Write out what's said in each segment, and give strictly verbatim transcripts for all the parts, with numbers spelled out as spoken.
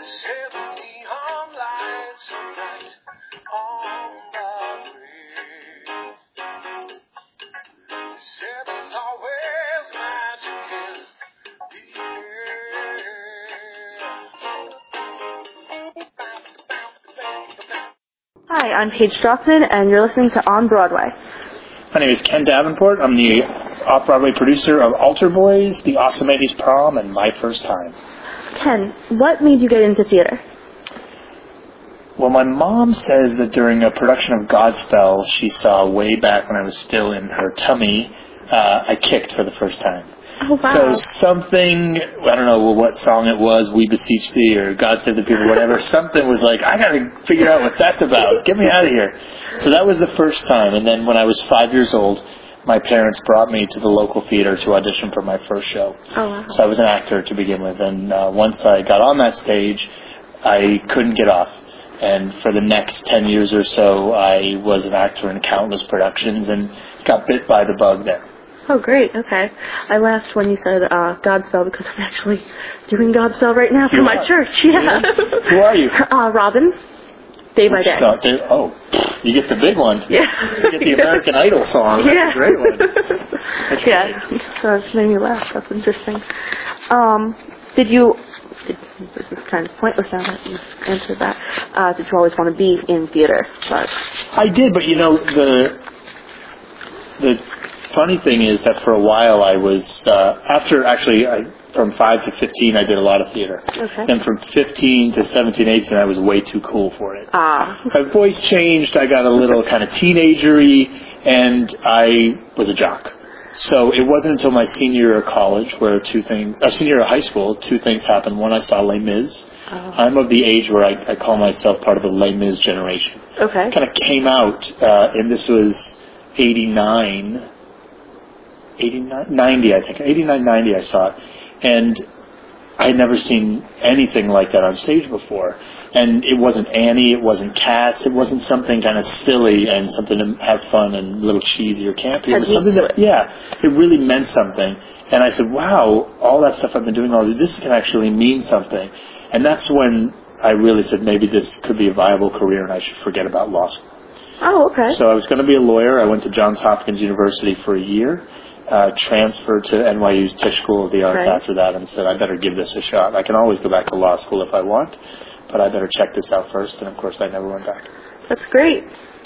Say the neon lights are bright on Broadway. Say there's always magic in the air. Hi, I'm Paige Strockman, and you're listening to On Broadway. My name is Ken Davenport. I'm the off-Broadway producer of Altar Boys, The Awesome eighties Prom, and My First Time. Ken, what made you get into theater? Well, my mom says that during a production of Godspell she saw way back when I was still in her tummy, uh, I kicked for the first time. Oh, wow. So something, I don't know what song it was, We Beseech Thee, or God Save the People, whatever, something was like, I gotta figure out what that's about. Get me out of here. So that was the first time. And then when I was five years old, my parents brought me to the local theater to audition for my first show. Oh, wow. So I was an actor to begin with. And uh, once I got on that stage, I couldn't get off. And for the next ten years or so, I was an actor in countless productions and got bit by the bug there. Oh, great. Okay. I laughed when you said uh, Godspell because I'm actually doing Godspell right now for You my are? church. Yeah. Who are you? Uh, Robin. Day by day. So, dude, oh, you get the big one. Yeah. You get the American Idol song. That's Yeah. a great one. That's Yeah. So it made me laugh. That's interesting. Um, did you... Did, this is kind of pointless now that you've answered that. Uh, did you always want to be in theater? But I did, but you know, the the funny thing is that for a while I was, uh, after actually, I, from five to fifteen, I did a lot of theater. Okay. And from fifteen to seventeen, eighteen, I was way too cool for it. Ah. My voice changed, I got a little kind of teenagery, and I was a jock. So it wasn't until my senior year of college where two things, uh, senior year of high school, two things happened. One, I saw Les Mis. Oh. I'm of the age where I, I call myself part of the Les Mis generation. Okay. Kind of came out, uh, and this was eighty-nine, eighty-nine, ninety, I think. eighty-nine, ninety I saw it. And I had never seen anything like that on stage before. And it wasn't Annie, it wasn't Cats, it wasn't something kind of silly and something to have fun and a little cheesy or campy. It was something that, yeah, it really meant something. And I said, wow, all that stuff I've been doing, all this can actually mean something. And that's when I really said maybe this could be a viable career and I should forget about law school. Oh, okay. So I was going to be a lawyer. I went to Johns Hopkins University for a year. Uh, transferred to N Y U's Tisch School of the Arts Right. after that and said, I better give this a shot. I can always go back to law school if I want, but I better check this out first. And, of course, I never went back. That's great.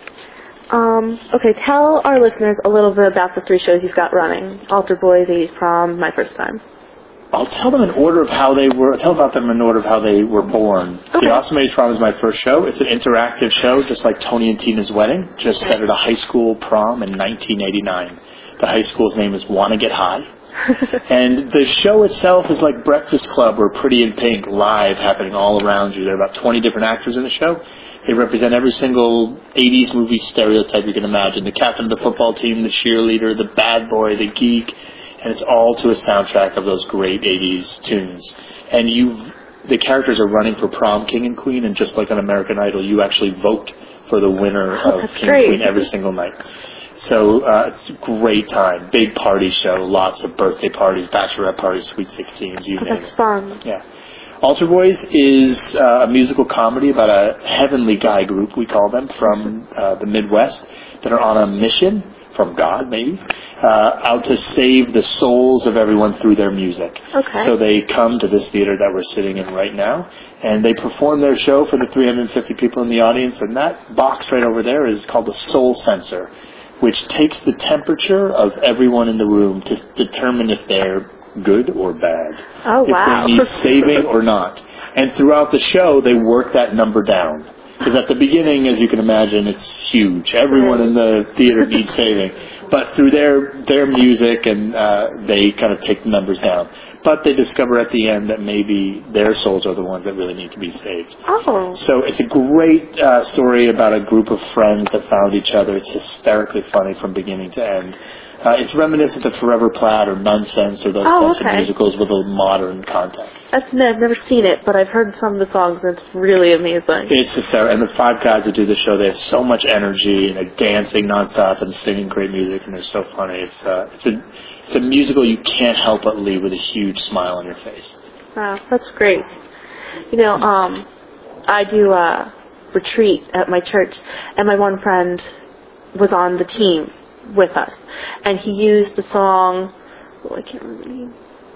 Um, okay, tell our listeners a little bit about the three shows you've got running. Altar Boys, eighties Prom, My First Time. I'll tell them in order of how they were, I'll tell about them in order of how they were born. Okay. The Awesome eighties Prom is my first show. It's an interactive show, just like Tony and Tina's Wedding, just set at a high school prom in nineteen eighty-nine. The high school's name is Wanna Get High. And the show itself is like Breakfast Club or Pretty in Pink, live, happening all around you. There are about twenty different actors in the show. They represent every single eighties movie stereotype you can imagine. The captain of the football team, the cheerleader, the bad boy, the geek. And it's all to a soundtrack of those great eighties tunes. And you, the characters are running for prom king and queen, and just like on American Idol, you actually vote for the winner Oh, of that's king great. and queen every single night. So uh, it's a great time. Big party show. Lots of birthday parties, bachelorette parties, sweet sixteens, you Oh, name that's it. fun. Yeah. Altar Boys is uh, a musical comedy about a heavenly guy group, we call them, from uh, the Midwest that are on a mission from God, maybe, uh, out to save the souls of everyone through their music. Okay. So they come to this theater that we're sitting in right now, and they perform their show for the three hundred fifty people in the audience, and that box right over there is called the soul sensor, which takes the temperature of everyone in the room to determine if they're good or bad. Oh, if wow. they need saving or not. And throughout the show, they work that number down. Because at the beginning, as you can imagine, it's huge. Everyone in the theater needs saving. But through their their music, and uh, they kind of take the numbers down. But they discover at the end that maybe their souls are the ones that really need to be saved. Oh. So it's a great uh, story about a group of friends that found each other. It's hysterically funny from beginning to end. Uh, it's reminiscent of Forever Plaid or Nonsense or those Oh, types okay. of musicals with a modern context. That's, I've never seen it, but I've heard some of the songs, and it's really amazing. It's hysterical. And the five guys that do the show, they have so much energy, and they're dancing nonstop and singing great music, and they're so funny. It's uh, it's a it's a musical you can't help but leave with a huge smile on your face. Wow, that's great. You know, um, I do a retreat at my church, and my one friend was on the team with us, and he used the song, oh, I can't remember the name.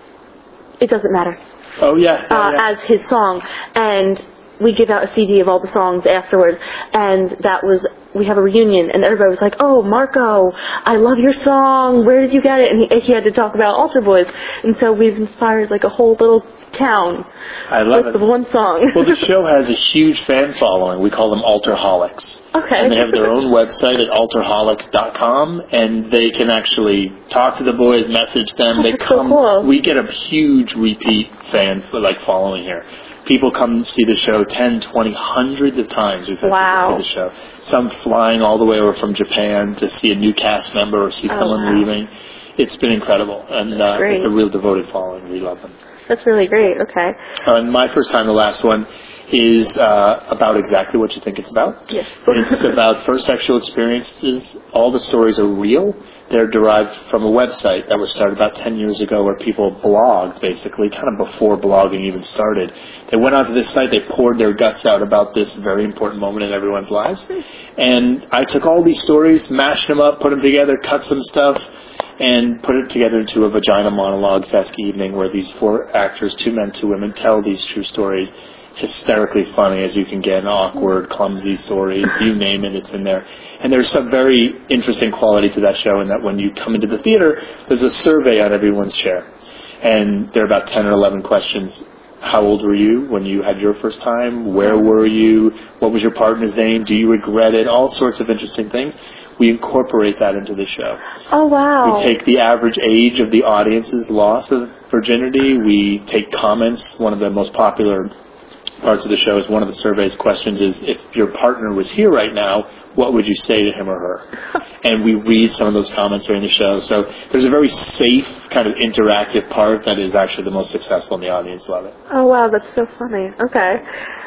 It doesn't matter. Oh, yeah. yeah, uh, yeah. As his song, and we give out a C D of all the songs afterwards, and that was, we have a reunion, and everybody was like, oh, Marco, I love your song, where did you get it? And he, he had to talk about Altar Boys, and so we've inspired like a whole little town I love with it. the one song. Well, the show has a huge fan following. We call them Altarholics. Okay. And they have their own website at altarholics dot com, and they can actually talk to the boys, message them. Oh, they that's so come. cool. We get a huge repeat fan like following here. People come see the show ten, twenty, hundreds of times. We've had Wow. people see the show. Some flying all the way over from Japan to see a new cast member or see Oh, someone wow. leaving. It's been incredible, and uh, Great. it's a real devoted following. We love them. That's really great. Okay. Uh, and my first time, the last one, is uh, about exactly what you think it's about. Yes. It's about first sexual experiences. All the stories are real. They're derived from a website that was started about ten years ago where people blogged, basically, kind of before blogging even started. They went onto this site, they poured their guts out about this very important moment in everyone's lives. And I took all these stories, mashed them up, put them together, cut some stuff, and put it together into a Vagina Monologues-esque evening where these four actors, two men, two women, tell these true stories. Hysterically funny as you can get, awkward, clumsy stories, you name it, it's in there. And there's some very interesting quality to that show in that when you come into the theater, there's a survey on everyone's chair. And there are about ten or eleven questions. How old were you when you had your first time? Where were you? What was your partner's name? Do you regret it? All sorts of interesting things. We incorporate that into the show. Oh, wow. We take the average age of the audience's loss of virginity. We take comments. One of the most popular parts of the show is one of the survey's questions is, if your partner was here right now, what would you say to him or her? And we read some of those comments during the show. So there's a very safe, kind of interactive part that is actually the most successful, and the audience love it. Oh, wow, that's so funny. Okay.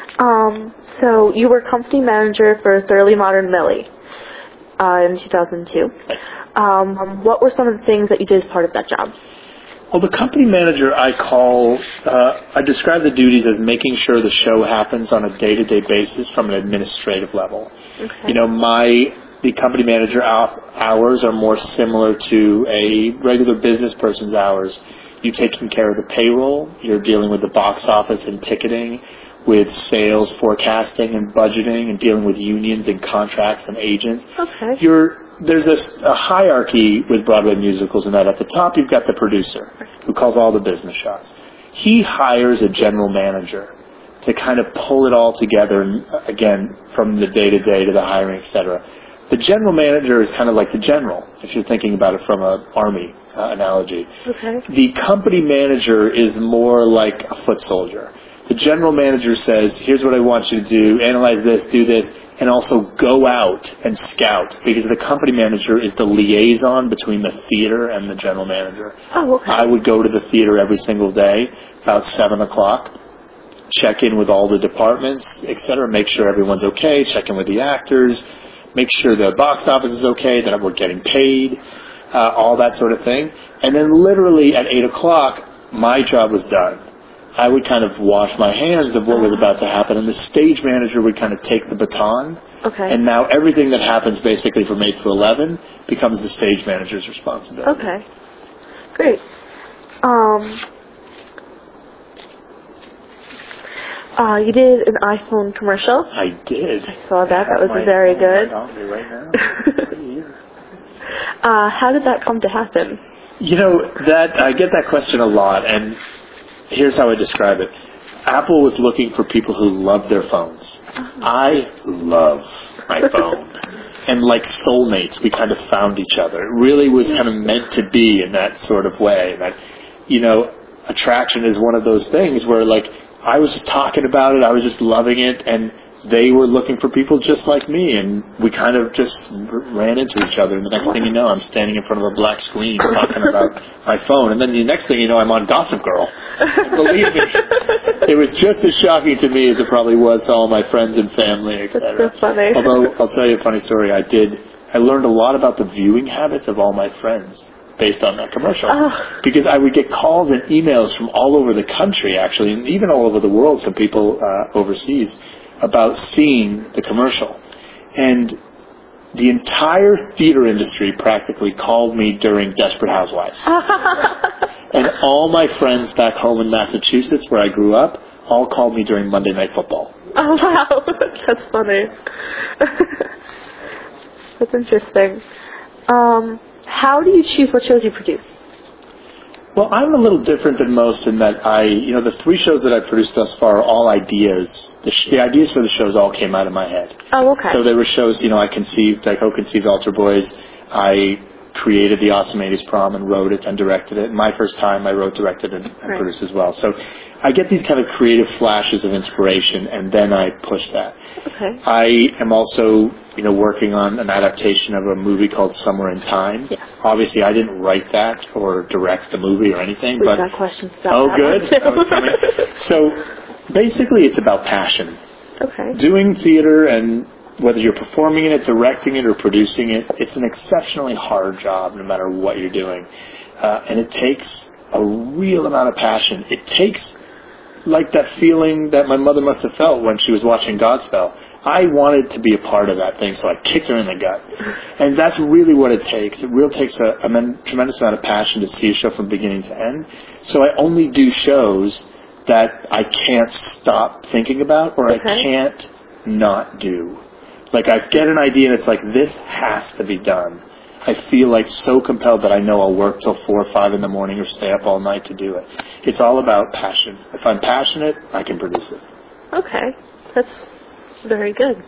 Um, so you were company manager for Thoroughly Modern Millie uh, in two thousand two. Um, what were some of the things that you did as part of that job? Well, the company manager I call, uh, I describe the duties as making sure the show happens on a day-to-day basis from an administrative level. Okay. You know, my, the company manager hours are more similar to a regular business person's hours. You're taking care of the payroll, you're dealing with the box office and ticketing, with sales forecasting and budgeting, and dealing with unions and contracts and agents. Okay. You're There's a, a hierarchy with Broadway musicals in that at the top you've got the producer who calls all the business shots. He hires a general manager to kind of pull it all together, and again, from the day-to-day to the hiring, et cetera. The general manager is kind of like the general, if you're thinking about it from an army uh, analogy. Okay. The company manager is more like a foot soldier. The general manager says, here's what I want you to do, analyze this, do this, and also go out and scout, because the company manager is the liaison between the theater and the general manager. Oh, okay. I would go to the theater every single day, about seven o'clock, check in with all the departments, et cetera, make sure everyone's okay, check in with the actors, make sure the box office is okay, that we're getting paid, uh, all that sort of thing. And then literally at eight o'clock, my job was done. I would kind of wash my hands of what was about to happen, and the stage manager would kind of take the baton. Okay. And now everything that happens basically from eight to eleven becomes the stage manager's responsibility. Okay. Great. Um, uh, you did an iPhone commercial. I did. I saw that. That was My very phone good. right on me right now. Right here. Uh, how did that come to happen? You know, that I get that question a lot, and here's how I describe it. Apple was looking for people who love their phones. Uh-huh. I love my phone. And like soulmates, we kind of found each other. It really was kind of meant to be in that sort of way. That, you know, attraction is one of those things where, like, I was just talking about it, I was just loving it, and they were looking for people just like me, and we kind of just ran into each other. And the next thing you know, I'm standing in front of a black screen talking about my phone. And then the next thing you know, I'm on Gossip Girl. Believe me, it was just as shocking to me as it probably was to all my friends and family, et cetera. That's so funny. Although, I'll tell you a funny story. I did, I learned a lot about the viewing habits of all my friends based on that commercial. Oh. Because I would get calls and emails from all over the country, actually, and even all over the world, some people uh, overseas, about seeing the commercial. And the entire theater industry practically called me during Desperate Housewives. And all my friends back home in Massachusetts, where I grew up, all called me during Monday Night Football. Oh, wow. That's funny. That's interesting. Um, how do you choose what shows you produce? Well, I'm a little different than most in that I, you know, the three shows that I've produced thus far are all ideas. The, sh- the ideas for the shows all came out of my head. Oh, okay. So there were shows, you know, I conceived, I co-conceived Altar Boys. I created the Awesome eighties Prom and wrote it and directed it. My first time I wrote, directed, and, and right. produced as well. So I get these kind of creative flashes of inspiration, and then I push that. Okay. I am also, you know, working on an adaptation of a movie called Somewhere in Time. Yes. Obviously, I didn't write that or direct the movie or anything. We've but got questions about oh, that good. one too. I was so basically, it's about passion. Okay. Doing theater, and whether you're performing in it, directing it, or producing it, it's an exceptionally hard job no matter what you're doing. Uh, and it takes a real amount of passion. It takes like that feeling that my mother must have felt when she was watching Godspell. I wanted to be a part of that thing, so I kicked her in the gut. And that's really what it takes. It really takes a, a men, tremendous amount of passion to see a show from beginning to end. So I only do shows that I can't stop thinking about or okay. I can't not do. Like, I get an idea and it's like, this has to be done. I feel like so compelled that I know I'll work till four or five in the morning or stay up all night to do it. It's all about passion. If I'm passionate, I can produce it. Okay. That's very good.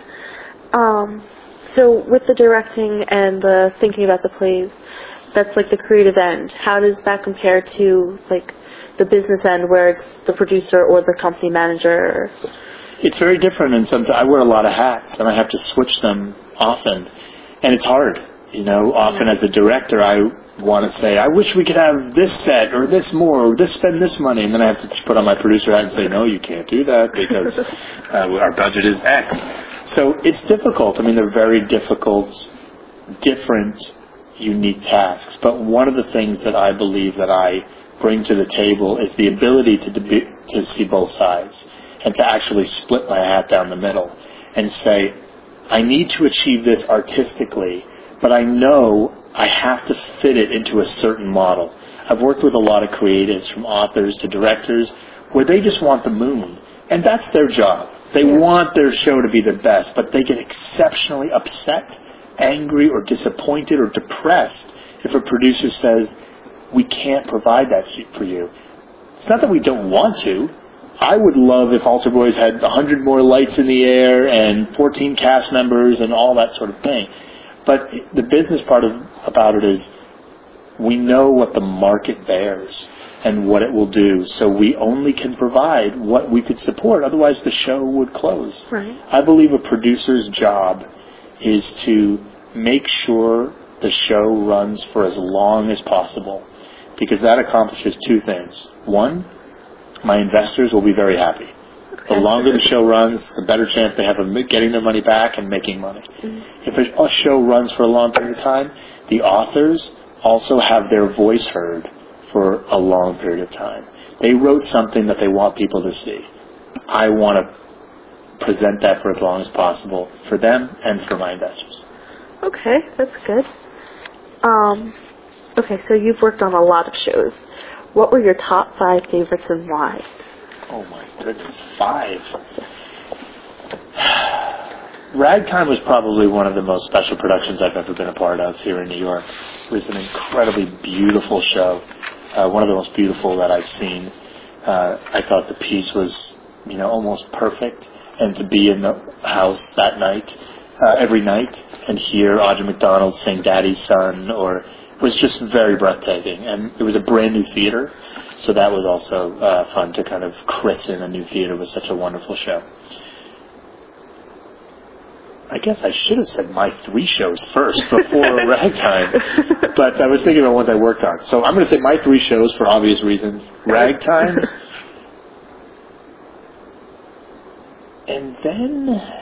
Um, so with the directing and the thinking about the plays, that's like the creative end. How does that compare to like the business end where it's the producer or the company manager? It's very different, and sometimes I wear a lot of hats and I have to switch them often, and it's hard. You know, often as a director, I want to say, I wish we could have this set or this more or this spend this money, and then I have to put on my producer hat and say, no, you can't do that because uh, our budget is X. So it's difficult. I mean, they're very difficult, different, unique tasks. But one of the things that I believe that I bring to the table is the ability to deb- to see both sides and to actually split my hat down the middle and say, I need to achieve this artistically, but I know I have to fit it into a certain model. I've worked with a lot of creatives, from authors to directors, where they just want the moon. And that's their job. They yeah. want their show to be the best, but they get exceptionally upset, angry, or disappointed, or depressed if a producer says, we can't provide that for you. It's not that we don't want to. I would love if Altar Boys had one hundred more lights in the air and fourteen cast members and all that sort of thing. But the business part of about it is we know what the market bears and what it will do. So we only can provide what we could support. Otherwise, the show would close. Right. I believe a producer's job is to make sure the show runs for as long as possible, because that accomplishes two things. One, my investors will be very happy. The longer the show runs, the better chance they have of getting their money back and making money. Mm-hmm. If a show runs for a long period of time, the authors also have their voice heard for a long period of time. They wrote something that they want people to see. I want to present that for as long as possible for them and for my investors. Okay, that's good. Um, okay, so you've worked on a lot of shows. What were your top five favorites and why? Oh my goodness, five. Ragtime was probably one of the most special productions I've ever been a part of here in New York. It was an incredibly beautiful show, uh, one of the most beautiful that I've seen. Uh, I thought the piece was, you know, almost perfect, and to be in the house that night, uh, every night, and hear Audra McDonald sing Daddy's Son, or was just very breathtaking. And it was a brand new theater, so that was also uh, fun to kind of christen a new theater with such a wonderful show. I guess I should have said my three shows first before Ragtime, but I was thinking about ones I worked on. So I'm going to say my three shows for obvious reasons. Ragtime, and then...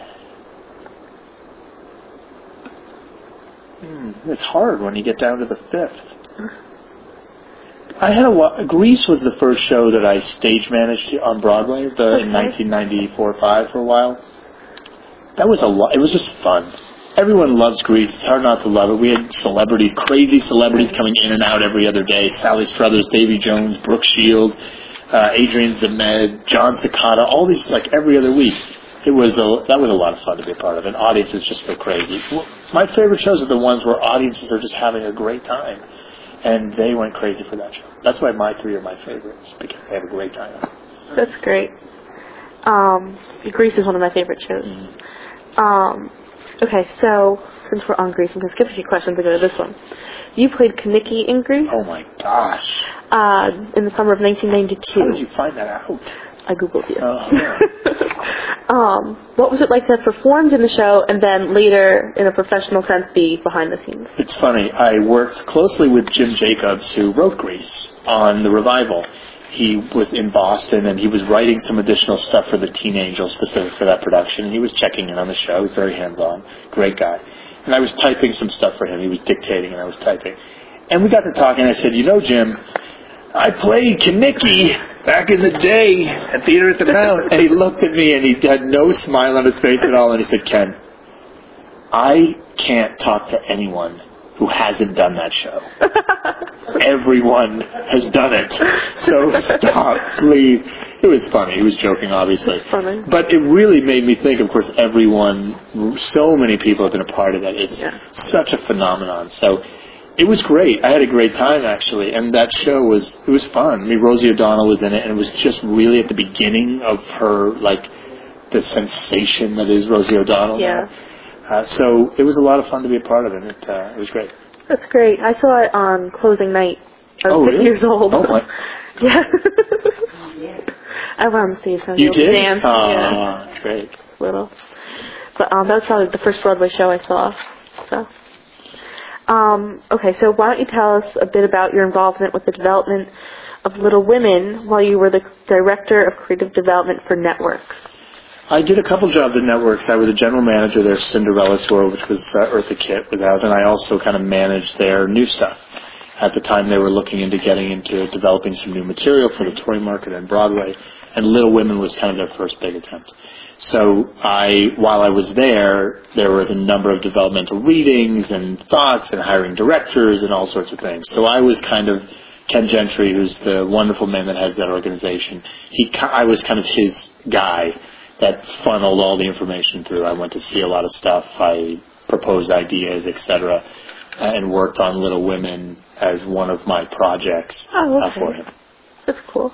Hmm, it's hard when you get down to the fifth. I had a wa- Grease was the first show that I stage managed on Broadway the, okay. in nineteen ninety-four or five for a while. That was a lot. It was just fun. Everyone loves Grease. It's hard not to love it. We had celebrities, crazy celebrities coming in and out every other day. Sally Struthers, Davy Jones, Brooke Shields, uh, Adrian Zemed, John Cicada, all these like every other week. It was a, that was a lot of fun to be a part of, and audiences just go crazy. Well, my favorite shows are the ones where audiences are just having a great time, and they went crazy for that show. That's why my three are my favorites, because they have a great time. That's great. Um, Grease is one of my favorite shows. Mm-hmm. Um, okay, so since we're on Grease, I'm going to skip a few questions and go to this one. You played Kenickie in Grease. Oh my gosh. Uh, in the summer of nineteen ninety-two. How did you find that out? I Googled you. Oh, yeah. um, what was it like to have performed in the show and then later, in a professional sense, be behind the scenes? It's funny. I worked closely with Jim Jacobs, who wrote Grease, on the revival. He was in Boston, and he was writing some additional stuff for the Teen Angels specific for that production, and he was checking in on the show. He was very hands-on. Great guy. And I was typing some stuff for him. He was dictating, and I was typing. And we got to talking, and I said, you know, Jim, I played Kenickie back in the day at Theater at the Mount. And he looked at me, and he had no smile on his face at all, and he said, Ken, I can't talk to anyone who hasn't done that show. Everyone has done it. So stop, please. It was funny. He was joking, obviously. Funny. But it really made me think, of course, everyone, so many people have been a part of that. It's yeah. such a phenomenon. So it was great. I had a great time, actually. And that show was, it was fun. I mean, Rosie O'Donnell was in it, and it was just really at the beginning of her, like, the sensation that is Rosie O'Donnell. Yeah. Uh, so it was a lot of fun to be a part of it. It, uh, it was great. That's great. I saw it on closing night. I was oh, six really? years old. Oh, what? Yeah. I went on stage. So you did? Dance. Oh, yeah. That's great. Little. But um, that was probably the first Broadway show I saw. So. Um, okay, so why don't you tell us a bit about your involvement with the development of Little Women while you were the Director of Creative Development for Networks? I did a couple jobs at Networks. I was a general manager of their Cinderella tour, which was uh, Eartha Kitt was out, and I also kind of managed their new stuff. At the time, they were looking into getting into developing some new material for the touring market and Broadway, and Little Women was kind of their first big attempt. So I, while I was there, there was a number of developmental readings and thoughts and hiring directors and all sorts of things. So I was kind of, Ken Gentry, who's the wonderful man that has that organization, he, I was kind of his guy that funneled all the information through. I went to see a lot of stuff. I proposed ideas, et cetera, and worked on Little Women as one of my projects oh, okay. uh, for him. That's cool.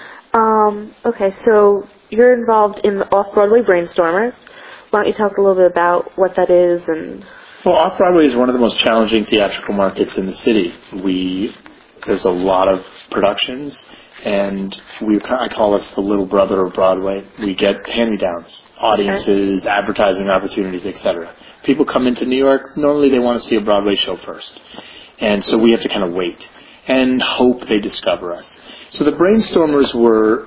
Um, okay, so you're involved in the Off-Broadway Brainstormers. Why don't you talk a little bit about what that is? And Well, Off-Broadway is one of the most challenging theatrical markets in the city. We There's a lot of productions, and we I call us the little brother of Broadway. We get hand-me-downs, audiences, okay. advertising opportunities, et cetera. People come into New York, normally they want to see a Broadway show first. And so we have to kind of wait and hope they discover us. So the Brainstormers were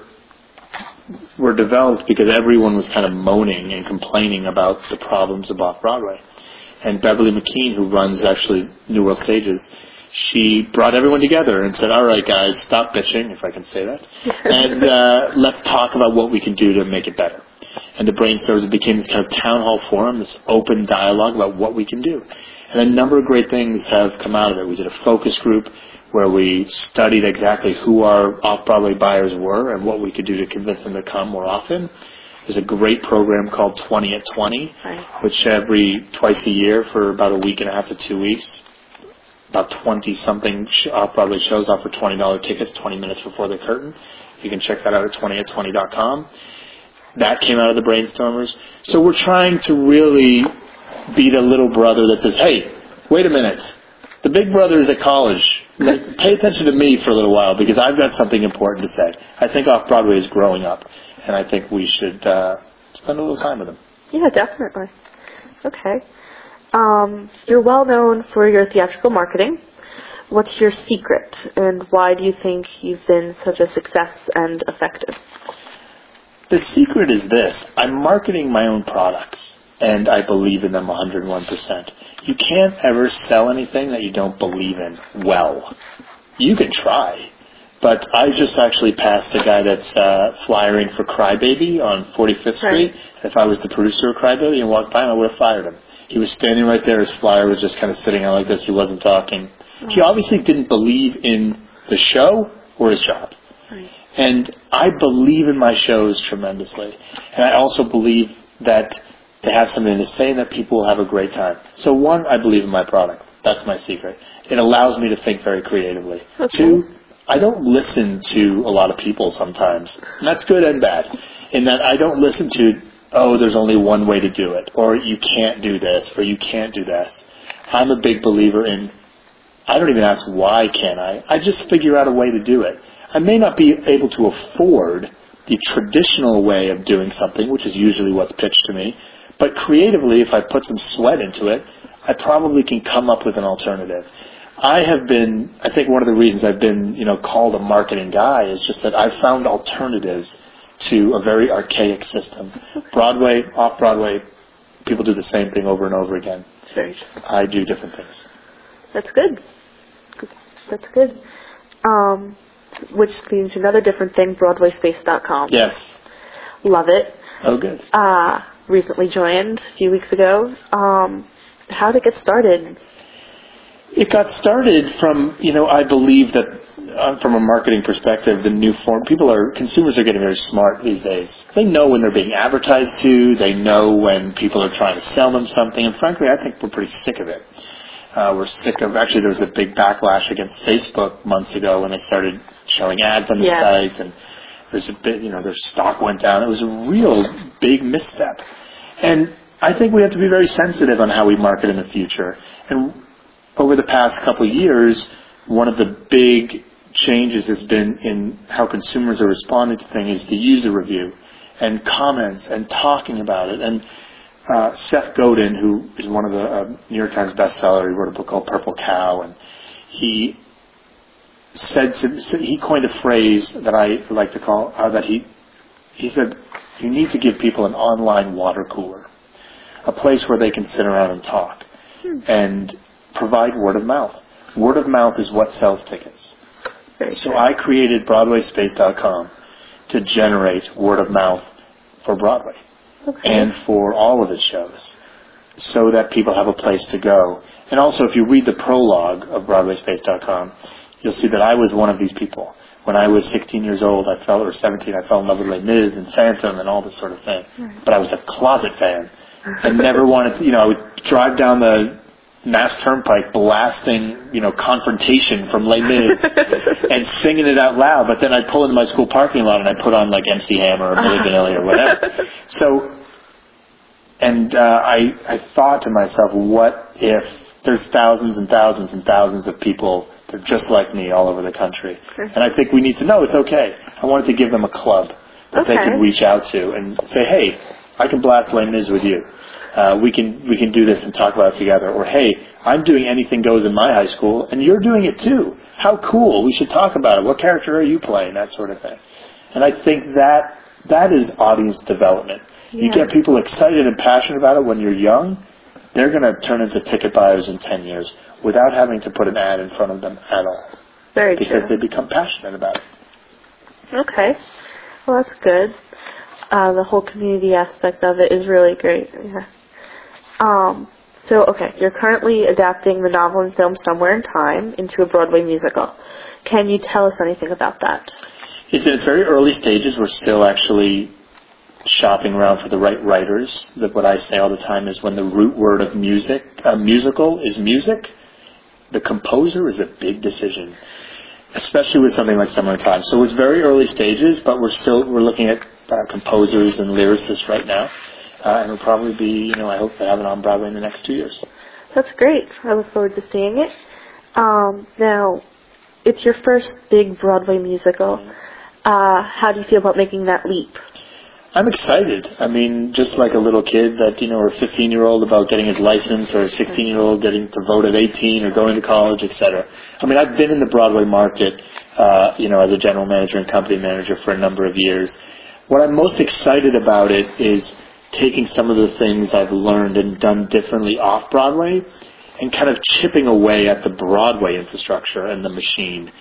were developed because everyone was kind of moaning and complaining about the problems of Off-Broadway. And Beverly McKean, who runs actually New World Stages, she brought everyone together and said, all right, guys, stop bitching, if I can say that, and uh, let's talk about what we can do to make it better. And the Brainstormers became this kind of town hall forum, this open dialogue about what we can do. And a number of great things have come out of it. We did a focus group where we studied exactly who our off-Broadway buyers were and what we could do to convince them to come more often. There's a great program called twenty at twenty, right. which every twice a year for about a week and a half to two weeks, about twenty-something off-Broadway shows offer twenty dollars tickets twenty minutes before the curtain. You can check that out at twenty at twenty dot com. That came out of the Brainstormers. So we're trying to really be the little brother that says, hey, wait a minute. The big brother is at college. Like, pay attention to me for a little while because I've got something important to say. I think Off-Broadway is growing up, and I think we should uh, spend a little time with them. Yeah, definitely. Okay. Um, you're well known for your theatrical marketing. What's your secret, and why do you think you've been such a success and effective? The secret is this. I'm marketing my own products, and I believe in them one hundred one percent. You can't ever sell anything that you don't believe in well. You can try, But I just actually passed a guy that's uh, flyering for Crybaby on forty-fifth Street. Right. If I was the producer of Crybaby and walked by him, I would have fired him. He was standing right there. His flyer was just kind of sitting out like this. He wasn't talking. Oh. He obviously didn't believe in the show or his job. Right. And I believe in my shows tremendously. And I also believe that they have something to say and that people will have a great time. So one, I believe in my product. That's my secret. It allows me to think very creatively. Okay. Two, I don't listen to a lot of people sometimes. And that's good and bad. In that I don't listen to, oh, there's only one way to do it, or you can't do this, or you can't do this. I'm a big believer in, I don't even ask why can't I. I just figure out a way to do it. I may not be able to afford the traditional way of doing something, which is usually what's pitched to me, but creatively, if I put some sweat into it, I probably can come up with an alternative. I have been, I think one of the reasons I've been, you know, called a marketing guy is just that I've found alternatives to a very archaic system. Broadway, off-Broadway, people do the same thing over and over again. Very true. I do different things. That's good. That's good. Um, which leads to another different thing, Broadway Space dot com. Yes. Love it. Oh, good. Uh, recently joined a few weeks ago. Um, how did it get started? It got started from, you know, I believe that uh, from a marketing perspective, the new form, people are, consumers are getting very smart these days. They know when they're being advertised to, they know when people are trying to sell them something, and frankly, I think we're pretty sick of it. Uh, we're sick of, actually there was a big backlash against Facebook months ago when they started showing ads on the yeah. site, and there's a bit, you know, their stock went down. It was a real big misstep. And I think we have to be very sensitive on how we market in the future. And over the past couple of years, one of the big changes has been in how consumers are responding to things is the user review and comments and talking about it. And uh, Seth Godin, who is one of the uh, New York Times bestseller, he wrote a book called Purple Cow, and he said to, so he coined a phrase that I like to call uh, that he he said you need to give people an online water cooler, a place where they can sit around and talk, hmm. and provide word of mouth. Word of mouth is what sells tickets. Very so true. I created Broadway Space dot com to generate word of mouth for Broadway okay. and for all of its shows, so that people have a place to go. And also, if you read the prologue of Broadway Space dot com, you'll see that I was one of these people. When I was sixteen years old, I fell, or seventeen, I fell in love with Les Mis and Phantom and all this sort of thing. Right. But I was a closet fan and never wanted to, you know, I would drive down the Mass Turnpike blasting, you know, Confrontation from Les Mis and singing it out loud. But then I'd pull into my school parking lot and I'd put on like M C Hammer or Milli Vanilli or whatever. So, and uh, I, I thought to myself, what if there's thousands and thousands and thousands of people that are just like me all over the country? And I think we need to know it's okay. I wanted to give them a club that okay. they could reach out to and say, hey, I can blast Les Mis with you. Uh, we can we can do this and talk about it together. Or, hey, I'm doing Anything Goes in my high school, and you're doing it too. How cool. We should talk about it. What character are you playing? That sort of thing. And I think that that is audience development. Yeah. You get people excited and passionate about it when you're young, they're going to turn into ticket buyers in ten years without having to put an ad in front of them at all. Very because true. they become passionate about it. Okay. Well, that's good. Uh, the whole community aspect of it is really great. Yeah. Um, so, okay, you're currently adapting the novel and film Somewhere in Time into a Broadway musical. Can you tell us anything about that? It's in its very early stages. We're still actually shopping around for the right writers. That what I say all the time is when the root word of music, uh, musical is music, the composer is a big decision, especially with something like Somewhere in Time. So it's very early stages, but we're still, we're looking at uh, composers and lyricists right now. Uh, and it'll probably be, you know, I hope to have it on Broadway in the next two years. That's great. I look forward to seeing it. Um, now, it's your first big Broadway musical. Uh, how do you feel about making that leap? I'm excited. I mean, just like a little kid that, you know, or a fifteen-year-old about getting his license, or a sixteen-year-old getting to vote at eighteen, or going to college, et cetera. I mean, I've been in the Broadway market, uh, you know, as a general manager and company manager for a number of years. What I'm most excited about it is taking some of the things I've learned and done differently off-Broadway and kind of chipping away at the Broadway infrastructure and the machine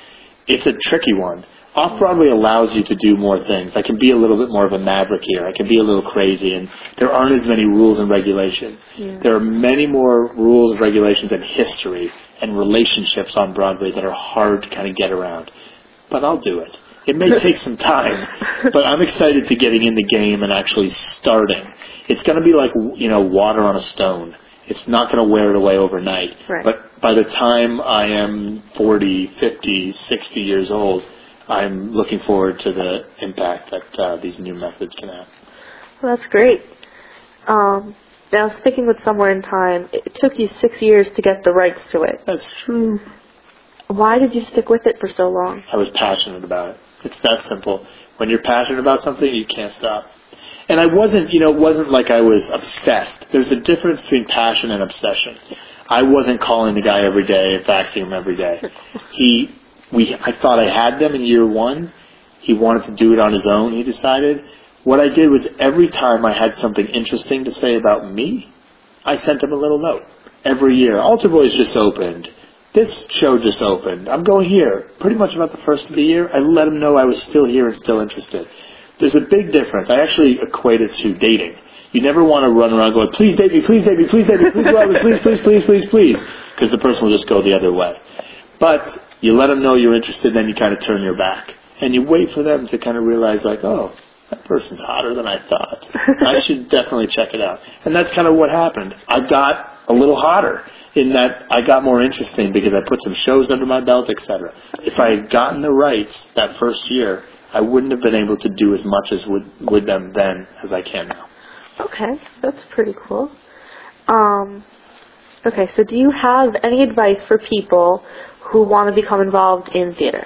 it's a tricky one. Off-Broadway allows you to do more things. I can be a little bit more of a maverick here. I can be a little crazy, and there aren't as many rules and regulations. Yeah. There are many more rules and regulations and history and relationships on Broadway that are hard to kind of get around. But I'll do it. It may take some time, but I'm excited to getting in the game and actually starting. It's going to be like, you know, water on a stone. It's not going to wear it away overnight. Right. But by the time I am forty, fifty, sixty years old, I'm looking forward to the impact that uh, these new methods can have. Well, that's great. Um, now, sticking with Somewhere in Time, it took you six years to get the rights to it. That's true. Why did you stick with it for so long? I was passionate about it. It's that simple. When you're passionate about something, you can't stop. And I wasn't, you know, it wasn't like I was obsessed. There's a difference between passion and obsession. I wasn't calling the guy every day and faxing him every day. He, we, I thought I had them in year one. He wanted to do it on his own, he decided. What I did was every time I had something interesting to say about me, I sent him a little note. Every year. Altar Boys just opened. This show just opened. I'm going here. Pretty much about the first of the year, I let him know I was still here and still interested. There's a big difference. I actually equate it to dating. You never want to run around going, please date me, please date me, please date me, please love me, please, please, please, please, please, because the person will just go the other way. But you let them know you're interested, then you kind of turn your back. And you wait for them to kind of realize, like, oh, that person's hotter than I thought. I should definitely check it out. And that's kind of what happened. I got a little hotter in that I got more interesting because I put some shows under my belt, et cetera. If I had gotten the rights that first year, I wouldn't have been able to do as much as with, with them then as I can now. Okay, that's pretty cool. Um, okay, so do you have any advice for people who want to become involved in theater?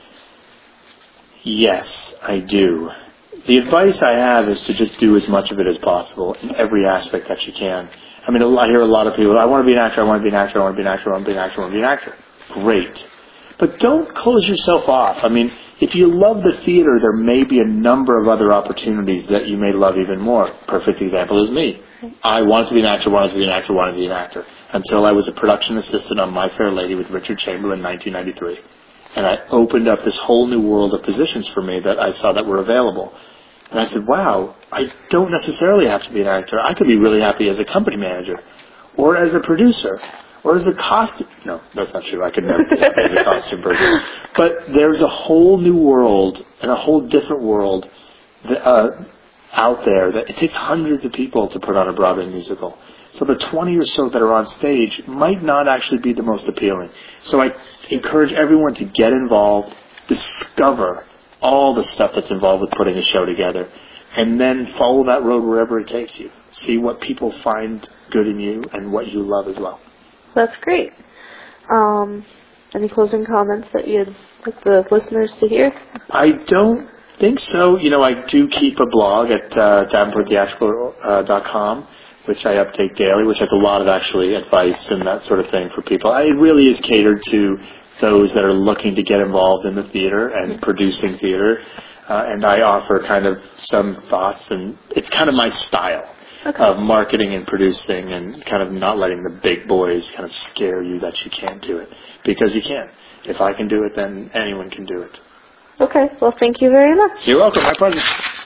Yes, I do. The advice I have is to just do as much of it as possible in every aspect that you can. I mean, I hear a lot of people, I want to be an actor, I want to be an actor, I want to be an actor, I want to be an actor, I want to be an actor. Great. But don't close yourself off. I mean, if you love the theater, there may be a number of other opportunities that you may love even more. Perfect example is me. I wanted to be an actor, wanted to be an actor, wanted to be an actor, until I was a production assistant on My Fair Lady with Richard Chamberlain in nineteen ninety-three. And I opened up this whole new world of positions for me that I saw that were available. And I said, wow, I don't necessarily have to be an actor. I could be really happy as a company manager, or as a producer, or as a costume. No, that's not true. I could never be a costume person. But there's a whole new world and a whole different world that, uh, out there that it takes hundreds of people to put on a Broadway musical. So the twenty or so that are on stage might not actually be the most appealing. So I encourage everyone to get involved, discover all the stuff that's involved with putting a show together, and then follow that road wherever it takes you. See what people find good in you and what you love as well. That's great. Um, any closing comments that you'd like the listeners to hear? I don't think so. You know, I do keep a blog at uh, davenport theatrical dot com, which I update daily, which has a lot of actually advice and that sort of thing for people. It really is catered to those that are looking to get involved in the theater and producing theater. Uh, and I offer kind of some thoughts, and it's kind of my style okay. of marketing and producing, and kind of not letting the big boys kind of scare you that you can't do it. Because you can. If I can do it, then anyone can do it. Okay. Well, thank you very much. You're welcome. My pleasure.